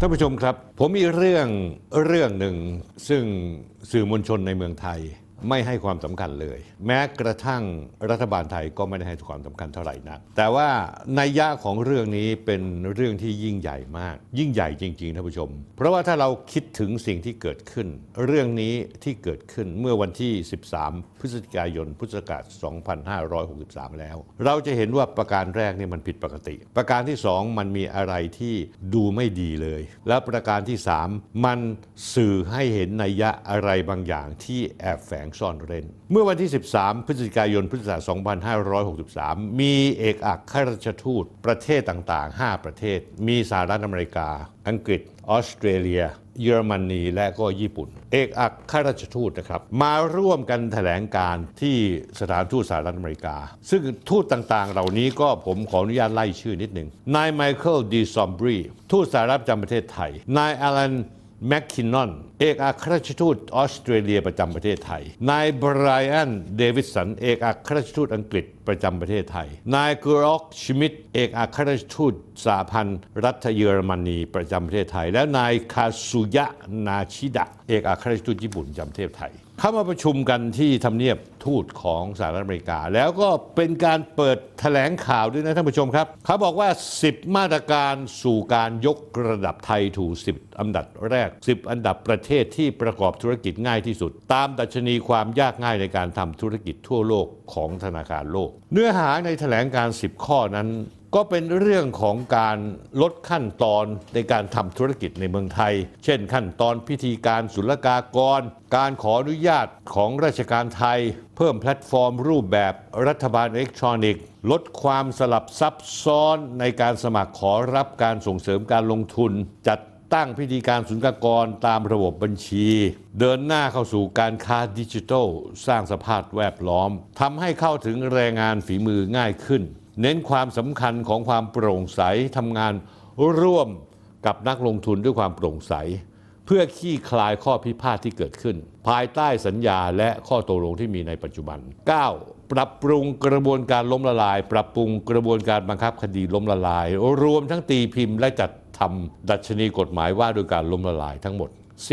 ท่านผู้ชมครับผมมีเรื่องหนึ่งซึ่งสื่อมวลชนในเมืองไทยไม่ให้ความสำคัญเลยแม้กระทั่งรัฐบาลไทยก็ไม่ได้ให้ความสำคัญเท่าไหร่นักแต่ว่านัยยะของเรื่องนี้เป็นเรื่องที่ยิ่งใหญ่มากยิ่งใหญ่จริงๆท่านผู้ชมเพราะว่าถ้าเราคิดถึงสิ่งที่เกิดขึ้นเรื่องนี้ที่เกิดขึ้นเมื่อวันที่13พฤศจิกายนพุทธศักราช2563แล้วเราจะเห็นว่าประการแรกนี่มันผิดปกติประการที่2มันมีอะไรที่ดูไม่ดีเลยและประการที่3มันสื่อให้เห็นนัยยะอะไรบางอย่างที่แอบแฝงซ่อนเร้นเมื่อวันที่13พฤศจิกายนพุทธศักราช2563มีเอกอัครราชทูตประเทศต่างๆ5ประเทศมีสหรัฐอเมริกาอังกฤษออสเตรเลียเยอรมนีและก็ญี่ปุ่นเอกอัครราชทูตนะครับมาร่วมกันแถลงการที่สถานทูตสหรัฐอเมริกาซึ่งทูตต่างๆเหล่านี้ก็ผมขออนุญาตไล่ชื่อนิดหนึ่งนายไมเคิลดีซอมบรีทูตสหรัฐประจำประเทศไทยนายอลันแมคคินนอนเอกอัครราชทูตออสเตรเลียประจำประเทศไทยนายไบรอันเดวิดสันเอกอัครราชทูตอังกฤษประจำประเทศไทยนายกรอกชมิดเอกอัครราชทูตสหพันธ์รัฐเยอรมนีประจำประเทศไทยและนายคาซุยะนาชิดะเอกอัครราชทูตญี่ปุ่นประจำประเทศไทยเข้ามาประชุมกันที่ทำเนียบทูตของสหรัฐอเมริกาแล้วก็เป็นการเปิดแถลงข่าวด้วยนะท่านผู้ชมครับเขาบอกว่า10มาตรการสู่การยกระดับไทยถู10อันดับแรก10อันดับประเทศที่ประกอบธุรกิจง่ายที่สุดตามดัชนีความยากง่ายในการทำธุรกิจทั่วโลกของธนาคารโลกเนื้อหาในแถลงการ10ข้อนั้นก็เป็นเรื่องของการลดขั้นตอนในการทำธุรกิจในเมืองไทยเช่นขั้นตอนพิธีการศุลกากรการขออนุญาตของราชการไทยเพิ่มแพลตฟอร์มรูปแบบรัฐบาลอิเล็กทรอนิกส์ลดความสลับซับซ้อนในการสมัครขอรับการส่งเสริมการลงทุนจัดตั้งพิธีการศุลกากรตามระบบบัญชีเดินหน้าเข้าสู่การค้าดิจิทัลสร้างสภาพแวดล้อมทำให้เข้าถึงแรงงานฝีมือง่ายขึ้นเน้นความสำคัญของความโปร่งใสทำงานร่วมกับนักลงทุนด้วยความโปร่งใสเพื่อคลี่คลายข้อพิพาทที่เกิดขึ้นภายใต้สัญญาและข้อตกลงที่มีในปัจจุบัน 9. ปรับปรุงกระบวนการล้มละลายปรับปรุงกระบวนการบังคับคดีล้มละลายรวมทั้งตีพิมพ์และจัดทำดัชนีกฎหมายว่าด้วยการล้มละลายทั้งหมด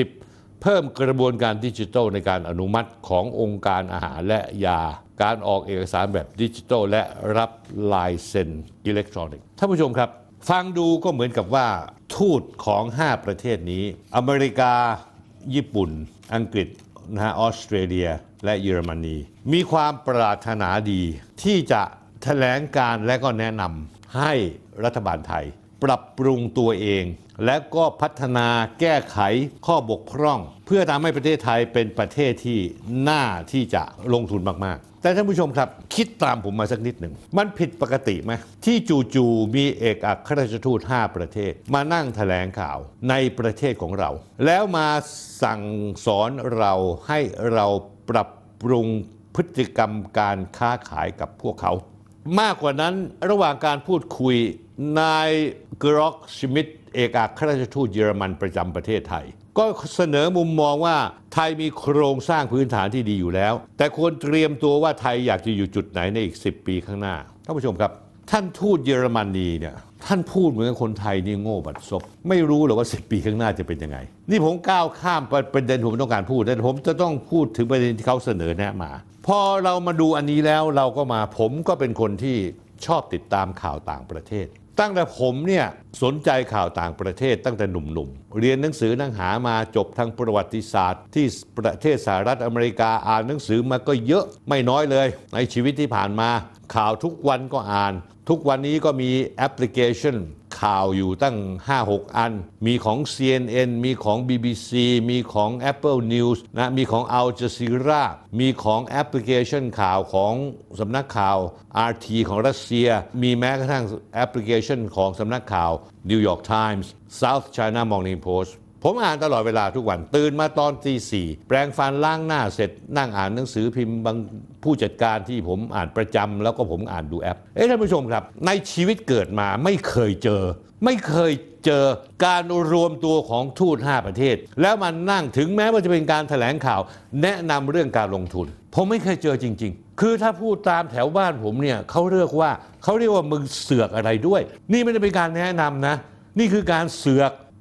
10. เพิ่มกระบวนการดิจิทัลในการอนุมัติขององค์การอาหารและยาการออกเอกสารแบบดิจิทัลและรับลายเซ็นอิเล็กทรอนิกส์ท่านผู้ชมครับฟังดูก็เหมือนกับว่าทูตของ5ประเทศนี้อเมริกาญี่ปุ่นอังกฤษออสเตรเลียและเยอรมนีมีความปรารถนาดีที่จะแถลงการและก็แนะนำให้รัฐบาลไทยปรับปรุงตัวเองและก็พัฒนาแก้ไขข้อบกพร่องเพื่อทำให้ประเทศไทยเป็นประเทศที่น่าที่จะลงทุนมากๆแต่ท่านผู้ชมครับคิดตามผมมาสักนิดหนึ่งมันผิดปกติไหมที่จู่ๆมีเอกอัครราชทูต5ประเทศมานั่งแถลงข่าวในประเทศของเราแล้วมาสั่งสอนเราให้เราปรับปรุงพฤติกรรมการค้าขายกับพวกเขามากกว่านั้นระหว่างการพูดคุยนายกรอกชมิดเอกอัครราชทูตเยอรมันประจำประเทศไทยก็เสนอมุมมองว่าไทยมีโครงสร้างพื้นฐานที่ดีอยู่แล้วแต่ควรเตรียมตัวว่าไทยอยากจะอยู่จุดไหนในอีก10 ปีข้างหน้าท่านผู้ชมครับท่านทูตเยอรมนีเนี่ยท่านพูดเหมือนคนไทยนี่โง่บัดซบไม่รู้หรอกว่า10 ปีข้างหน้าจะเป็นยังไงนี่ผมก้าวข้ามประเด็นผมต้องการพูดแต่ผมจะต้องพูดถึงประเด็นที่เขาเสนอแนะมาพอเรามาดูอันนี้แล้วเราก็มาผมก็เป็นคนที่ชอบติดตามข่าวต่างประเทศตั้งแต่ผมเนี่ยสนใจข่าวต่างประเทศตั้งแต่หนุ่มๆเรียนหนังสือหามาจบทางประวัติศาสตร์ที่ประเทศสหรัฐอเมริกาอ่านหนังสือมาก็เยอะไม่น้อยเลยในชีวิตที่ผ่านมาข่าวทุกวันก็อ่านทุกวันนี้ก็มีแอปพลิเคชันข่าวอยู่ตั้ง 5-6 อันมีของ CNN มีของ BBC มีของ Apple News นะมีของ Al Jazeera มีของแอปพลิเคชันข่าวของสำนักข่าว RT ของรัสเซียมีแม้กระทั่งแอปพลิเคชันของสำนักข่าว New York Times South China Morning Postผมอ่านตลอดเวลาทุกวันตื่นมาตอนตี 4แปรงฟันล้างหน้าเสร็จนั่งอ่านหนังสือพิมพ์บางผู้จัดการที่ผมอ่านประจำแล้วก็ผมอ่านดูแอปท่านผู้ชมครับในชีวิตเกิดมาไม่เคยเจอการรวมตัวของทูต5ประเทศแล้วมันนั่งถึงแม้ว่าจะเป็นการแถลงข่าวแนะนำเรื่องการลงทุนผมไม่เคยเจอจริงๆคือถ้าพูดตามแถวบ้านผมเนี่ยเขาเรียกว่ามึงเสือกอะไรด้วยนี่ไม่ได้เป็นการแนะนำนะนี่คือการเสือกเพ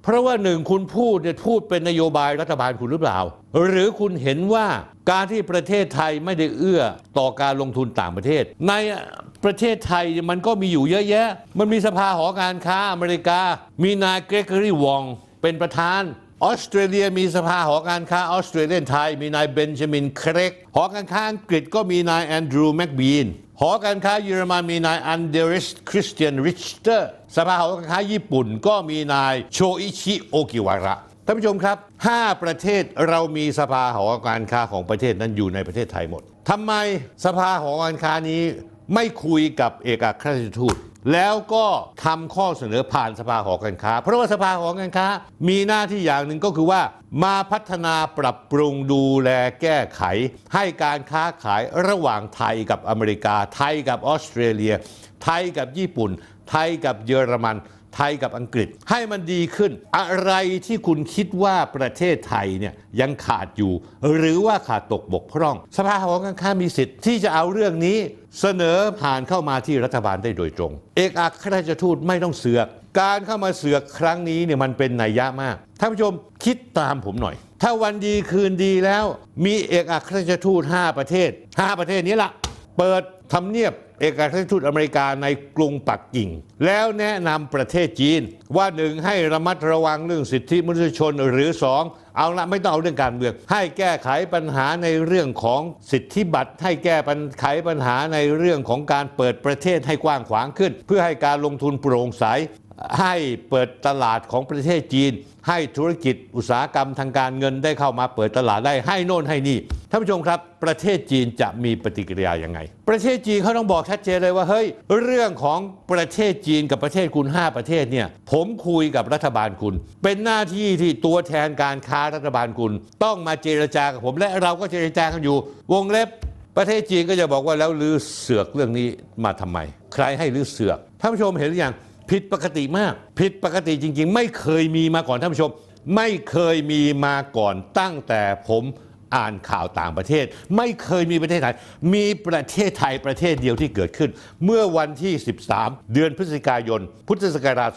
เพราะว่าหนึ่งคุณพูดเป็นนโยบายรัฐบาลคุณหรือเปล่าหรือคุณเห็นว่าการที่ประเทศไทยไม่ได้เอื้อต่อการลงทุนต่างประเทศในประเทศไทยมันก็มีอยู่เยอะแยะมันมีสภาหอการค้าอเมริกามีนายเกรกอรี่วองเป็นประธานออสเตรเลียมีสภาหอการค้าออสเตรเลียนไทยมีนายเบนจามินเครกหอการค้าอังกฤษก็มีนายแอนดรูว์แมคบีนหอการค้าเยอรมันมีนายอันเดริสคริสเตียนริชเตอร์สภาหอการค้าญี่ปุ่นก็มีนายโชอิชิโอกิวาระท่านผู้ชมครับ5ประเทศเรามีสภาหอการค้าของประเทศนั้นอยู่ในประเทศไทยหมดทำไมสภาหอการค้านี้ไม่คุยกับเอกอัครราชทูตแล้วก็ทำข้อเสนอผ่านสภาหอการค้าเพราะว่าสภาหอการค้ามีหน้าที่อย่างหนึ่งก็คือว่ามาพัฒนาปรับปรุงดูแลแก้ไขให้การค้าขายระหว่างไทยกับอเมริกาไทยกับออสเตรเลียไทยกับญี่ปุ่นไทยกับเยอรมันไทยกับอังกฤษให้มันดีขึ้นอะไรที่คุณคิดว่าประเทศไทยเนี่ยยังขาดอยู่หรือว่าขาดตกบกพร่องสภาหอการค้ามีสิทธิ์ที่จะเอาเรื่องนี้เสนอผ่านเข้ามาที่รัฐบาลได้โดยตรงเอกอัครราชทูตไม่ต้องเสือกการเข้ามาเสือกครั้งนี้เนี่ยมันเป็นนัยยะมากท่านผู้ชมคิดตามผมหน่อยถ้าวันดีคืนดีแล้วมีเอกอัครราชทูต5ประเทศนี้ละเปิดทำเนียบเอกอัครราชทูตอเมริกาในกรุงปักกิ่งแล้วแนะนำประเทศจีนว่า1ให้ระมัดระวังเรื่องสิทธิมนุษยชนหรือ2เอาละไม่ต้องเอาเรื่องการเมืองให้แก้ไขปัญหาในเรื่องของสิทธิบัตรให้แก้ไขปัญหาในเรื่องของการเปิดประเทศให้กว้างขวางขึ้นเพื่อให้การลงทุนโปร่งใสให้เปิดตลาดของประเทศจีนให้ธุรกิจอุตสาหกรรมทางการเงินได้เข้ามาเปิดตลาดได้ให้โน่นให้นี่ท่านผู้ชมครับประเทศจีนจะมีปฏิกิริยายังไงประเทศจีนเขาต้องบอกชัดเจนเลยว่าเฮ้ยเรื่องของประเทศจีนกับประเทศคุณ5ประเทศเนี่ยผมคุยกับรัฐบาลคุณเป็นหน้าที่ที่ตัวแทนการค้ารัฐบาลคุณต้องมาเจรจากับผมและเราก็เจรจากันอยู่วงเล็บประเทศจีนก็จะบอกว่าแล้วลือเสือกเรื่องนี้มาทำไมใครให้ลือเสือกท่านผู้ชมเห็นหรือยังผิดปกติมากผิดปกติจริงๆไม่เคยมีมาก่อนท่านผู้ชมไม่เคยมีมาก่อนตั้งแต่ผมอ่านข่าวต่างประเทศไม่เคยมีประเทศไทยมีประเทศไทยประเทศเดียวที่เกิดขึ้นเมื่อวันที่13เดือนพฤศจิกายนพุทธศักราช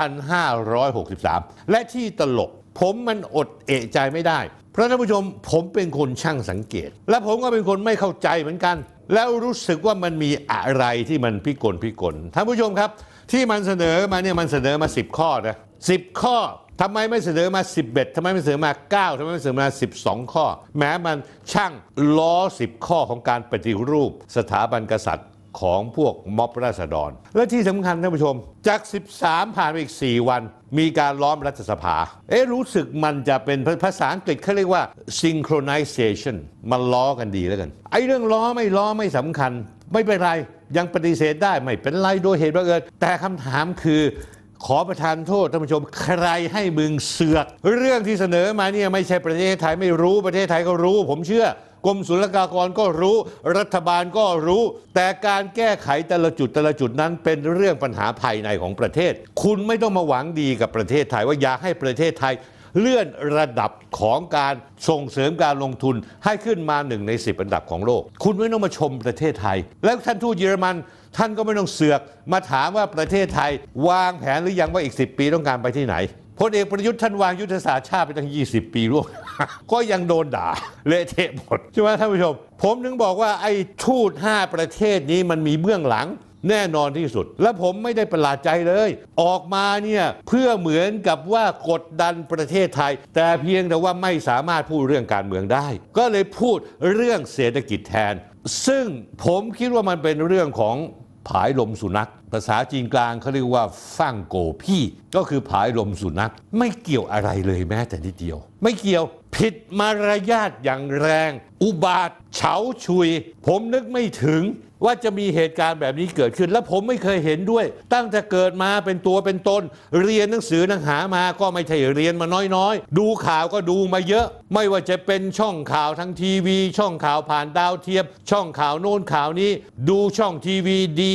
2563และที่ตลกผมมันอดเอะใจไม่ได้เพราะท่านผู้ชมผมเป็นคนช่างสังเกตและผมก็เป็นคนไม่เข้าใจเหมือนกันแล้วรู้สึกว่ามันมีอะไรที่มันพิกลท่านผู้ชมครับที่มันเสนอมาเนี่ยมันเสนอมา10ข้อนะ10ข้อทำไมไม่เสนอมา11ทำไมไม่เสนอมา9ทำไมไม่เสนอมา12ข้อแม้มันช่างล้อ10ข้อของการปฏิรูปสถาบันกษัตริย์ของพวกม็อบราษฎรและที่สำคัญท่านผู้ชมจาก13ผ่านไปอีก4วันมีการล้อมรัฐสภารู้สึกมันจะเป็นภาษาอังกฤษเขาเรียกว่า synchronization มันล้อกันดีแล้วกันเรื่องล้อไม่สำคัญไม่เป็นไรยังปฏิเสธได้ไม่เป็นไรโดยเหตุบังเอิญแต่คำถามคือขอประทานโทษท่านผู้ชมใครให้มึงเสือกเรื่องที่เสนอมาเนี่ยไม่ใช่ประเทศไทยไม่รู้ประเทศไทยก็รู้ผมเชื่อกรมศุลกากรก็รู้รัฐบาลก็รู้แต่การแก้ไขแต่ละจุดนั้นเป็นเรื่องปัญหาภายในของประเทศคุณไม่ต้องมาหวังดีกับประเทศไทยว่าอยากให้ประเทศไทยเลื่อนระดับของการส่งเสริมการลงทุนให้ขึ้นมา1ใน10อันดับของโลกคุณไม่ต้องมาชมประเทศไทยแล้วท่านทูตเยอรมันท่านก็ไม่ต้องเสือกมาถามว่าประเทศไทยวางแผนหรือยังว่าอีก10ปีต้องการไปที่ไหนพลเอกประยุทธ์ท่านวางยุทธศาสตร์ชาติไปตั้ง20ปีร่วง ก็ยังโดนด่าเละเทะหมดใช่ไหมท่านผู้ชมผมถึงบอกว่าไอ้ทูต5ประเทศนี้มันมีเบื้องหลังแน่นอนที่สุดและผมไม่ได้ประหลาดใจเลยออกมาเนี่ยเพื่อเหมือนกับว่ากดดันประเทศไทยแต่เพียงแต่ว่าไม่สามารถพูดเรื่องการเมืองได้ก็เลยพูดเรื่องเศรษฐกิจแทนซึ่งผมคิดว่ามันเป็นเรื่องของผายลมสุนัขภาษาจีนกลางเขาเรียกว่าฟั่งโกพี่ก็คือผายลมสุนัขไม่เกี่ยวอะไรเลยแม้แต่นิดเดียวไม่เกี่ยวผิดมารยาทอย่างแรงอุบาทเฉาชุยผมนึกไม่ถึงว่าจะมีเหตุการณ์แบบนี้เกิดขึ้นและผมไม่เคยเห็นด้วยตั้งแต่เกิดมาเป็นตัวเป็นตนเรียนหนังสือหนังหามาก็ไม่ใช่เรียนมาน้อยๆดูข่าวก็ดูมาเยอะไม่ว่าจะเป็นช่องข่าวทางทีวีช่องข่าวผ่านดาวเทียมช่องข่าวโน้นข่าวนี้ดูช่องทีวี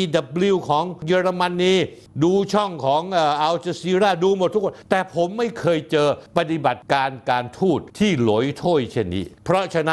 DW ของเยอรมนีดูช่องของอัลจาซีราดูหมดทุกคนแต่ผมไม่เคยเจอปฏิบัติการการทูตที่หลอยถ้วยเช่นนี้เพราะฉะนั้นผม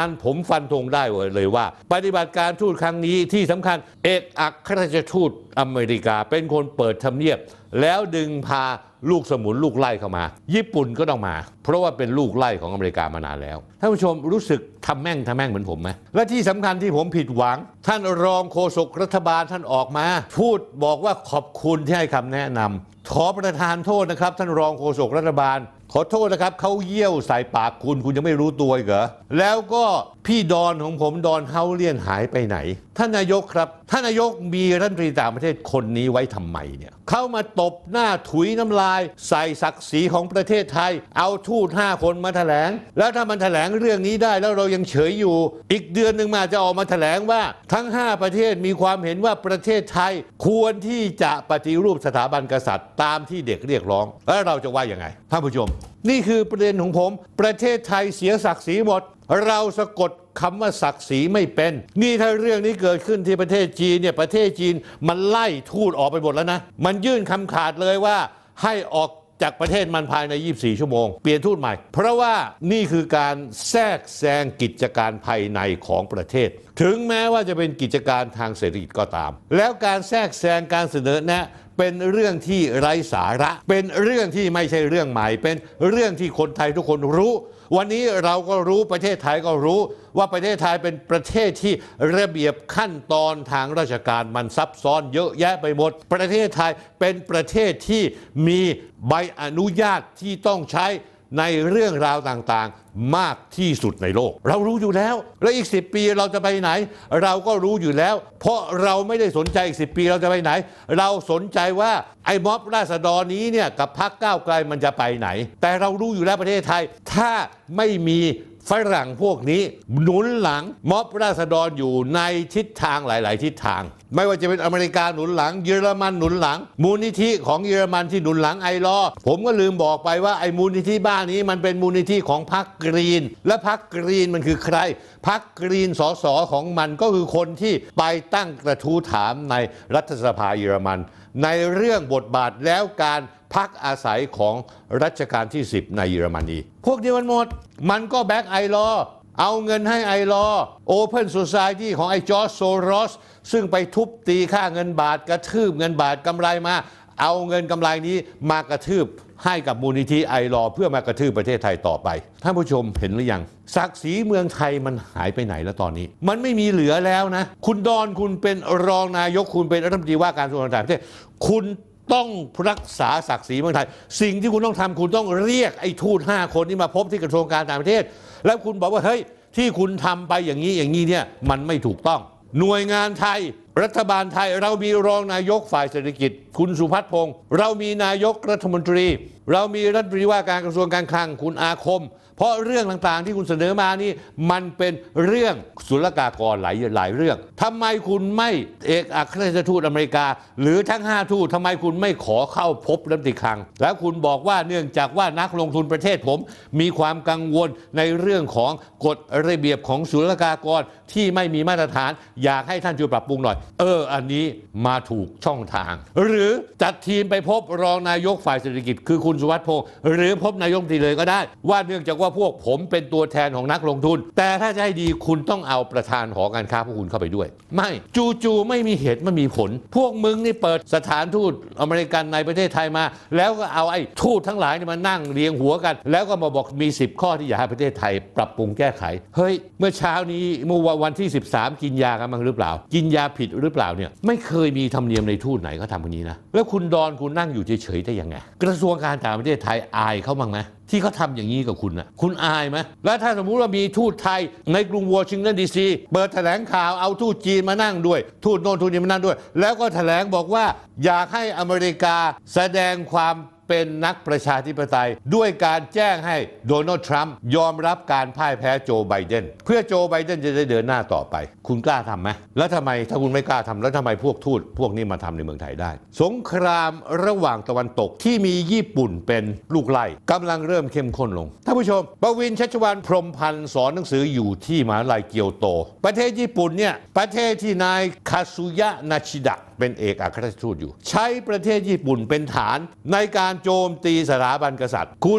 ฟันธงได้เลยว่าปฏิบัติการทูตครั้งนี้ที่สำคัญเอกอัครราชทูตอเมริกาเป็นคนเปิดทำเนียบแล้วดึงพาลูกสมุนลูกไล่เข้ามาญี่ปุ่นก็ต้องมาเพราะว่าเป็นลูกไล่ของอเมริกามานานแล้วท่านผู้ชมรู้สึกทำแม่งเหมือนผมไหมและที่สำคัญที่ผมผิดหวังท่านรองโฆษกรัฐบาลท่านออกมาพูดบอกว่าขอบคุณที่ให้คำแนะนำขอประทานโทษนะครับท่านรองโฆษกรัฐบาลขอโทษนะครับเขาเยี่ยวใส่ปากคุณยังไม่รู้ตัวอีกเหรอแล้วก็พี่ดอนของผมดอนเฮาเลียนหายไปไหนท่านนายกครับท่านนายกมีรัฐมนตรีต่างประเทศคนนี้ไว้ทำไมเนี่ยเข้ามาตบหน้าถุยน้ำลายใส่ศักดิ์ศรีของประเทศไทยเอาทูต5 คนมาแถลงแล้วถ้ามันแถลงเรื่องนี้ได้แล้วเรายังเฉยอยู่อีกเดือนหนึ่งมาจะออกมาแถลงว่าทั้ง5 ประเทศมีความเห็นว่าประเทศไทยควรที่จะปฏิรูปสถาบันกษัตริย์ตามที่เด็กเรียกร้องแล้วเราจะว่ายังไงท่านผู้ชมนี่คือประเด็นของผมประเทศไทยเสียศักดิ์ศรีหมดเราสะกดคำว่าศักดิ์ศรีไม่เป็นนี่ถ้าเรื่องนี้เกิดขึ้นที่ประเทศจีนเนี่ยประเทศจีนมันไล่ทูตออกไปหมดแล้วนะมันยื่นคำขาดเลยว่าให้ออกจากประเทศมันภายใน24 ชั่วโมงเปลี่ยนทูตใหม่เพราะว่านี่คือการแทรกแซงกิจการภายในของประเทศถึงแม้ว่าจะเป็นกิจการทางเศรษฐกิจก็ตามแล้วการแทรกแซงการเสนอแนะเป็นเรื่องที่ไร้สาระเป็นเรื่องที่ไม่ใช่เรื่องใหม่เป็นเรื่องที่คนไทยทุกคนรู้วันนี้เราก็รู้ประเทศไทยก็รู้ว่าประเทศไทยเป็นประเทศที่ระเบียบขั้นตอนทางราชการมันซับซ้อนเยอะแยะไปหมดประเทศไทยเป็นประเทศที่มีใบอนุญาตที่ต้องใช้ในเรื่องราวต่างๆมากที่สุดในโลกเรารู้อยู่แล้วแล้วอีก10 ปีเราจะไปไหนเราก็รู้อยู่แล้วเพราะเราไม่ได้สนใจอีก10 ปีเราจะไปไหนเราสนใจว่าไอ้ม็อบราษฎรนี้เนี่ยกับพรรคก้าวไกลมันจะไปไหนแต่เรารู้อยู่แล้วประเทศไทยถ้าไม่มีฝรั่งพวกนี้หนุนหลังม็อบราษฎรอยู่ในทิศทางหลายๆทิศทางไม่ว่าจะเป็นอเมริกาหนุนหลังเยอรมันหนุนหลังมูลนิธิของเยอรมันที่หนุนหลังไอลอผมก็ลืมบอกไปว่าไอ้มูลนิธิบ้านนี้มันเป็นมูลนิธิของพรรคกรีนและพรรคกรีนมันคือใครพรรคกรีนสสของมันก็คือคนที่ไปตั้งกระทู้ถามในรัฐสภาเยอรมันในเรื่องบทบาทแล้วการพักอาศัยของรัชกาลที่10ในเยอรมนีพวกนี้มันหมดมันก็แบ็กไอลอเอาเงินให้ไอลอโอเพนโซซายตี้ของไอจอร์จโซรอสซึ่งไปทุบตีค่าเงินบาทกระทืบเงินบาทกำไรมาเอาเงินกำไรนี้มากระทืบให้กับมูลนิธิไอลอเพื่อมากระทืบประเทศไทยต่อไปท่านผู้ชมเห็นหรือยังศักดิ์ศรีเมืองไทยมันหายไปไหนแล้วตอนนี้มันไม่มีเหลือแล้วนะคุณดอนคุณเป็นรองนายกคุณเป็นรัฐมนตรีว่าการกระทรวงต่างประเทศคุณต้องรักษาศักดิ์ศรีเมืองไทยสิ่งที่คุณต้องทำคุณต้องเรียกไอ้ทูต5 คนนี้มาพบที่กระทรวงการต่างประเทศแล้วคุณบอกว่าเฮ้ยที่คุณทำไปอย่างนี้เนี่ยมันไม่ถูกต้องหน่วยงานไทยรัฐบาลไทยเรามีรองนายกฝ่ายเศรษฐกิจคุณสุพัฒน์พงศ์เรามีนายกรัฐมนตรีเรามีรัฐมนตรีว่าการกระทรวงการคลังคุณอาคมเพราะเรื่องต่างๆที่คุณเสนอมานี่มันเป็นเรื่องศุลกากรหลายเรื่องทำไมคุณไม่เอกอัครราชทูตอเมริกาหรือทั้ง5 ทูตทำไมคุณไม่ขอเข้าพบรัฐมนตรีคลังแล้วคุณบอกว่าเนื่องจากว่านักลงทุนประเทศผมมีความกังวลในเรื่องของกฎระเบียบของศุลกากรที่ไม่มีมาตรฐานอยากให้ท่านช่วยปรับปรุงหน่อยอันนี้มาถูกช่องทางหรือจัดทีมไปพบรองนายกฝ่ายเศรษฐกิจคือคุณสุวัฒน์พงศ์หรือพบนายกรัฐมนตรีเลยก็ได้ว่าเนื่องจากว่าพวกผมเป็นตัวแทนของนักลงทุนแต่ถ้าจะให้ดีคุณต้องเอาประธานหอการค้าพวกคุณเข้าไปด้วยไม่จู่ๆไม่มีเหตุไม่มีผลพวกมึงนี่เปิดสถานทูตอเมริกันในประเทศไทยมาแล้วก็เอาไอ้ทูตทั้งหลายนี่มานั่งเรียงหัวกันแล้วก็มาบอกมี10 ข้อที่อยากให้ประเทศไทยปรับปรุงแก้ไขเฮ้ยเมื่อเช้านี้เมื่อวันที่13กินยากันบ้างหรือเปล่ากินยาผิดหรือเปล่าเนี่ยไม่เคยมีธรรมเนียมในทูตไหนเขาทำแบบนี้นะแล้วคุณดอนคุณนั่งอยู่เฉยๆได้ยังไงกระทรวงการต่างประเทศไทยอายเขาบ้างไหมที่เขาทำอย่างนี้กับคุณนะคุณอายไหมแล้วถ้าสมมุติว่ามีทูตไทยในกรุงวอชิงตันดีซีเปิดแถลงข่าวเอาทูตจีนมานั่งด้วยทูตโน่นทูตนี้มานั่งด้วยแล้วก็แถลงบอกว่าอยากให้อเมริกาแสดงความเป็นนักประชาธิปไตยด้วยการแจ้งให้โดนัลด์ทรัมป์ยอมรับการพ่ายแพ้โจไบเดนเพื่อโจไบเดนจะได้เดินหน้าต่อไปคุณกล้าทำไหมแล้วทำไมถ้าคุณไม่กล้าทำแล้วทำไมพวกทูตพวกนี้มาทำในเมืองไทยได้สงครามระหว่างตะวันตกที่มีญี่ปุ่นเป็นลูกไล่กำลังเริ่มเข้มข้นลงท่านผู้ชมประวิน ชัชวาล พรหมพันธ์สอนหนังสืออยู่ที่มหาวิทยาลัยเกียวโตประเทศญี่ปุ่นเนี่ยประเทศที่นายคาซุยะนาชิดะเป็นเอกอัครราชทูตอยู่ใช้ประเทศญี่ปุ่นเป็นฐานในการโจมตีสถาบันกษัตริย์คุณไป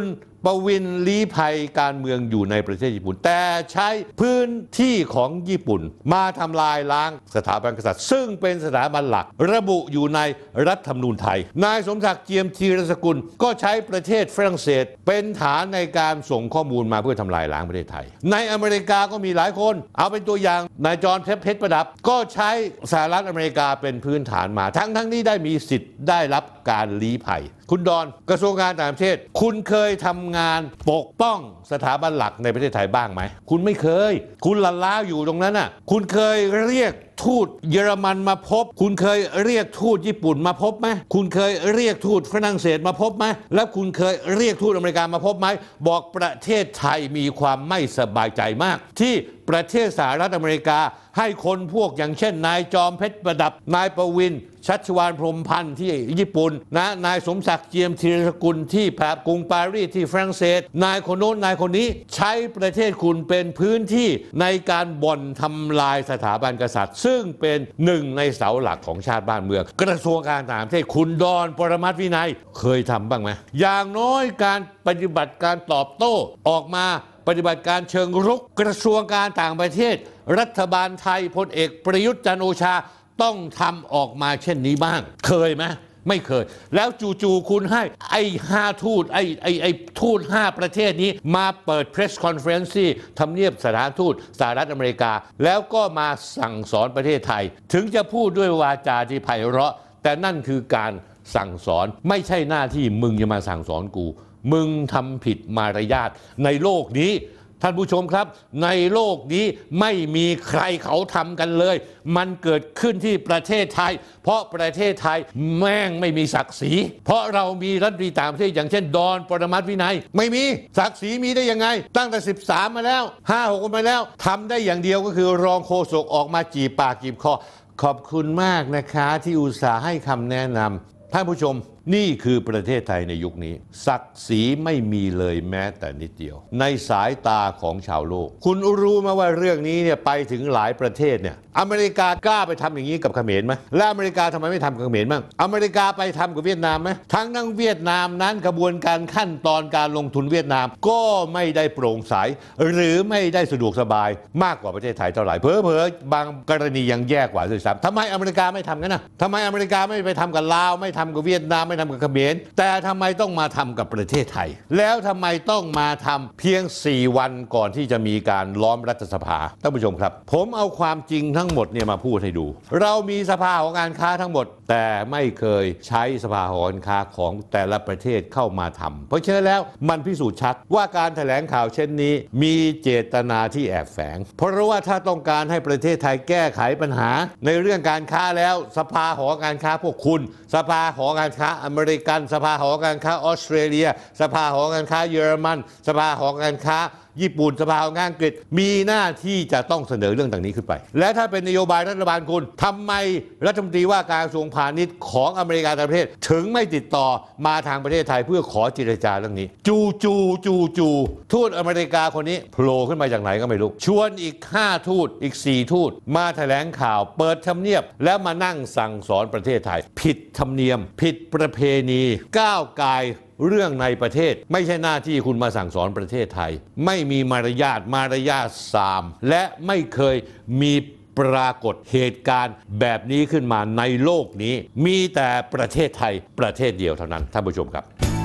ประวินลี้ภัยการเมืองอยู่ในประเทศญี่ปุ่นแต่ใช้พื้นที่ของญี่ปุ่นมาทำลายล้างสถาบันกษัตริย์ซึ่งเป็นสถาบันหลักระบุอยู่ในรัฐธรรมนูญไทยนายสมศักดิ์เจียมธีรสกุลก็ใช้ประเทศฝรั่งเศสเป็นฐานในการส่งข้อมูลมาเพื่อทำลายล้างประเทศไทยในอเมริกาก็มีหลายคนเอาเป็นตัวอย่างนายจอห์นเพชรประดับก็ใช้สหรัฐอเมริกาเป็นพื้นฐานมาทั้งที่ได้มีสิทธิ์ได้รับการลี้ภัยคุณดอนกระทรวงการต่างประเทศคุณเคยทำงานปกป้องสถาบันหลักในประเทศไทยบ้างไหมคุณไม่เคยคุณละล้าอยู่ตรงนั้นน่ะคุณเคยเรียกทูตเยอรมันมาพบคุณเคยเรียกทูตญี่ปุ่นมาพบไหมคุณเคยเรียกทูตฝรั่งเศสมาพบไหมแล้วคุณเคยเรียกทูตอเมริกามาพบไหมบอกประเทศไทยมีความไม่สบายใจมากที่ประเทศสหรัฐอเมริกาให้คนพวกอย่างเช่นนายจอมเพชรประดับนายประวินชัชวาลพรหมพันธ์ที่ญี่ปุ่นนายสมศักดิ์เจียมธีรสกุลที่กรุงปารีสที่ฝรั่งเศสนายคนโน้นนายคนนี้ใช้ประเทศคุณเป็นพื้นที่ในการบ่อนทำลายสถาบันกษัตริย์ซึ่งเป็นหนึ่งในเสาหลักของชาติบ้านเมืองกระทรวงการต่างประเทศคุณดอนปรมัตถ์วินัยเคยทำบ้างไหมอย่างน้อยการปฏิบัติการตอบโต้ออกมาปฏิบัติการเชิงรุกกระทรวงการต่างประเทศรัฐบาลไทยพลเอกประยุทธ์จันทร์โอชาต้องทำออกมาเช่นนี้บ้างเคยไหมไม่เคยแล้วจู่ๆคุณให้ไอ้5ทูตไอ้ทูต5ประเทศนี้มาเปิดเพรสคอนเฟอเรนซ์ที่ทำเนียบสถานทูตสหรัฐอเมริกาแล้วก็มาสั่งสอนประเทศไทยถึงจะพูดด้วยวาจาที่ไพเราะแต่นั่นคือการสั่งสอนไม่ใช่หน้าที่มึงจะมาสั่งสอนกูมึงทำผิดมารยาทในโลกนี้ท่านผู้ชมครับในโลกนี้ไม่มีใครเขาทำกันเลยมันเกิดขึ้นที่ประเทศไทยเพราะประเทศไทยแม่งไม่มีศักดิ์ศรีเพราะเรามีรัฐมนตรีต่างประเทศอย่างเช่นดอนปรมัตถ์วินัยไม่มีศักดิ์ศรีมีได้ยังไงตั้งแต่13มาแล้ว5-6คนมาแล้วทำได้อย่างเดียวก็คือรองโฆษกออกมาจีบปากจีบคอขอบคุณมากนะคะที่อุตส่าห์ให้คำแนะนำท่านผู้ชมนี่คือประเทศไทยในยุคนี้ศักดิ์ศรีไม่มีเลยแม้แต่นิดเดียวในสายตาของชาวโลกคุณรู้ไหมว่าเรื่องนี้เนี่ยไปถึงหลายประเทศเนี่ยอเมริกากล้าไปทำอย่างนี้กับเขมรไหมและอเมริกาทำไมไม่ทำกับเขมรบ้างอเมริกาไปทำกับเวียดนามไหมทั้งเวียดนามนั้นกระบวนการขั้นตอนการลงทุนเวียดนามก็ไม่ได้โปร่งใสหรือไม่ได้สะดวกสบายมากกว่าประเทศไทยเท่าไหร่เผลอๆบางกรณียังแย่กว่าด้วยซ้ำทำไมอเมริกาไม่ทำกันนะทำไมอเมริกาไม่ไปทำกับลาวไม่ทำกับเวียดนามไม่ทำกับเขมรแต่ทำไมต้องมาทำกับประเทศไทยแล้วทำไมต้องมาทำเพียง4วันก่อนที่จะมีการล้อมรัฐสภาท่านผู้ชมครับผมเอาความจริงทั้งหมดเนี่ยมาพูดให้ดูเรามีสภาหอการค้าทั้งหมดแต่ไม่เคยใช้สภาหอการค้าของแต่ละประเทศเข้ามาทำเพราะฉะนั้นแล้วมันพิสูจน์ชัดว่าการแถลงข่าวเช่นนี้มีเจตนาที่แอบแฝงเพราะว่าถ้าต้องการให้ประเทศไทยแก้ไขปัญหาในเรื่องการค้าแล้วสภาหอการค้าพวกคุณสภาหอการค้าอเมริกันสภาหอการค้าออสเตรเลียสภาหอการค้าเยอรมันสภาหอการค้าญี่ปุ่นสภาหอการค้าอังกฤษมีหน้าที่จะต้องเสนอเรื่องต่างนี้ขึ้นไปและถ้าเป็นนโยบายรัฐบาลคุณทำไมรัฐมนตรีว่าการกระทรวงพาณิชย์ของอเมริกาต่างประเทศถึงไม่ติดต่อมาทางประเทศไทยเพื่อขอเจรจาเรื่องนี้จู่ทูตอเมริกาคนนี้โผล่ขึ้นมาจากไหนก็ไม่รู้ชวนอีก5ทูตอีก4ทูตมาแถลงข่าวเปิดทำเนียบแล้วมานั่งสั่งสอนประเทศไทยผิดธรรมเนียมผิดประเพณีก้าวไกลเรื่องในประเทศไม่ใช่หน้าที่คุณมาสั่งสอนประเทศไทยไม่มีมารยาทซามและไม่เคยมีปรากฏเหตุการณ์แบบนี้ขึ้นมาในโลกนี้มีแต่ประเทศไทยประเทศเดียวเท่านั้นท่านผู้ชมครับ